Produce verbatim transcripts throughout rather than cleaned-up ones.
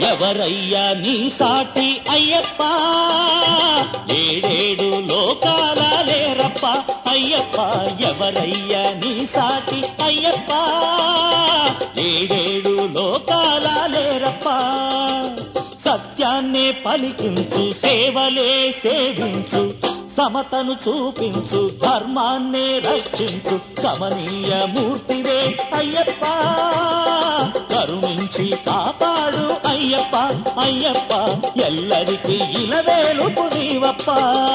ఎవరయ్యా నీ సాటి అయ్యప్ప ఏడేడు లోకాల లేరప్ప అయ్యప్ప ఎవరయ్యా నీ సాటి అయ్యప్ప ఏడేడు లోకాల లేరప్ప సత్యాన్నే పలికించు సేవలే సేవించు సమతను చూపించు ధర్మాన్నే రక్షించు కమనీయ మూర్తివే అయ్యప్ప కరుణించి కాపాడు అయ్యప్ప అయ్యప్ప ఎల్లరికి ఇలవేలుపు నీవప్ప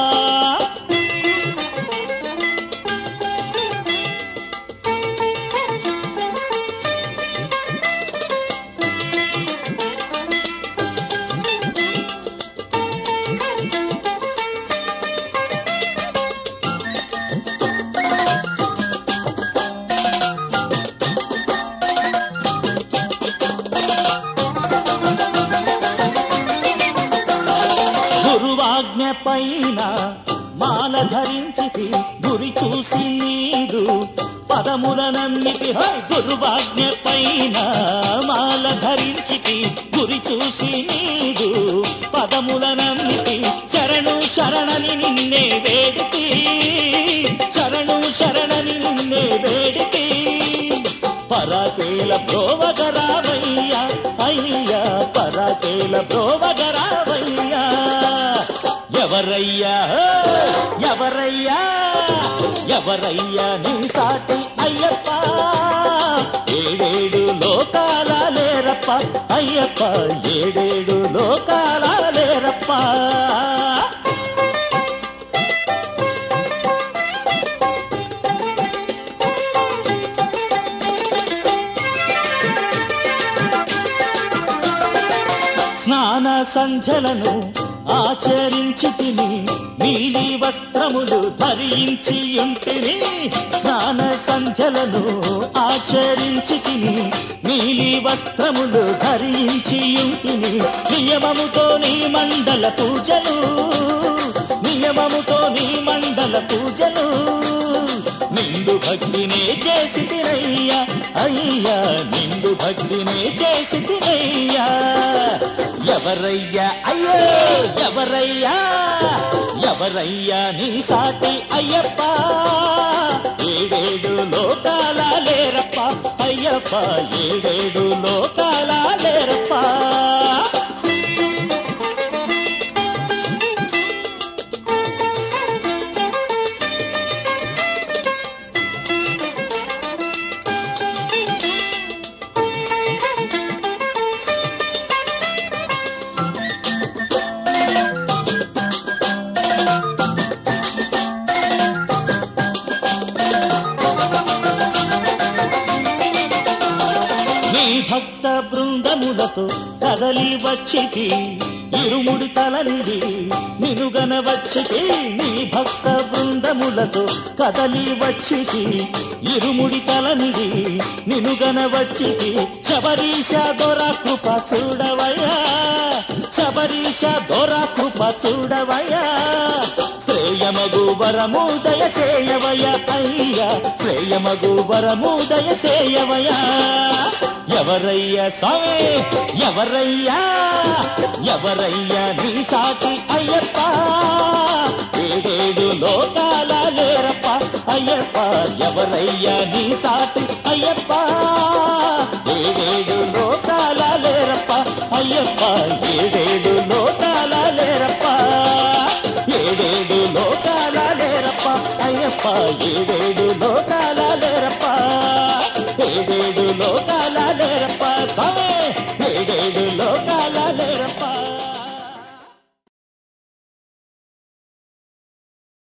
గురువాజ్ఞ పైన మాల ధరించితి గురి చూసి నీదు పదములనన్నిటి గురువాజ్ఞ పైన మాల ధరించితి గురి చూసి నీదు పదములనన్నిటి శరణు శరణని నిన్నే వేడితి శరణు శరణని నిన్నే వేడితి పరాకేల బ్రోవగరావయ్యా అయ్యా పరాకేల బ్రోవగరావయ్యా ఎవరయ్యా ఎవరయ్యా ఎవరయ్యా నీ సాటి అయ్యప్ప ఏడేడు లోకాల లేరప్ప అయ్యప్ప ఏడేడు లోకాల లేరప్ప స్నాన సంధ్యలను ఆచరించి తిని నీలి వస్త్రములు ధరించి ఉంటిని స్నాన సంధ్యలను ఆచరించి తిని నీలి వస్త్రములు ధరించి ఉంటిని నియమముతో నీ మండల పూజలు నియమముతో నీ మండల పూజలు నిండు భక్తినే చేసి తినయ్యా అయ్యా నిండు భక్తినే చేసి తినయ్యా ఎవరయ్యా అయ్యో ఎవరయ్యా ఎవరయ్యా నీ సాటి అయ్యప్ప ఏడేడు లోకాల లేరప్ప అయ్యప్ప ఏడేడు లోకాల లేరప్ప భక్త బృందములతో కదలి వచ్చితి ఇరుముడి తలనిది నినుగన వచ్చితి నీ భక్త బృందములతో కదలి వచ్చితి ఇరుముడి తలనిది నినుగన వచ్చితి శబరీష దొరా కృప చూడవయ్యా శబరీష దొరా కృప చూడవయ్యా శ్రేయమగు వరము దయసేయవయ అయ్యా శ్రేయమగు వరము దయసేయవయ ఎవరయ్యా స్వామి ఎవరయ్యా ఎవరయ్యా నీ సాటి అయ్యప్ప ఏడేడు లోకాల లేరప్ప అయ్యప్ప ఎవరయ్యా నీ సాటి అయ్యప్ప ఏడేడు లోకాల లేరప్ప అయ్యప్ప ఏడేడు లోకాల లేరప్ప ఏడేడు లోకాల లేరప్ప అయ్యప్ప ఏడేడు లోకాల లేరప్ప ఏడేడు లోకాల లేరప్ప స్వామి ఏడేడు లోకాల లేరప్ప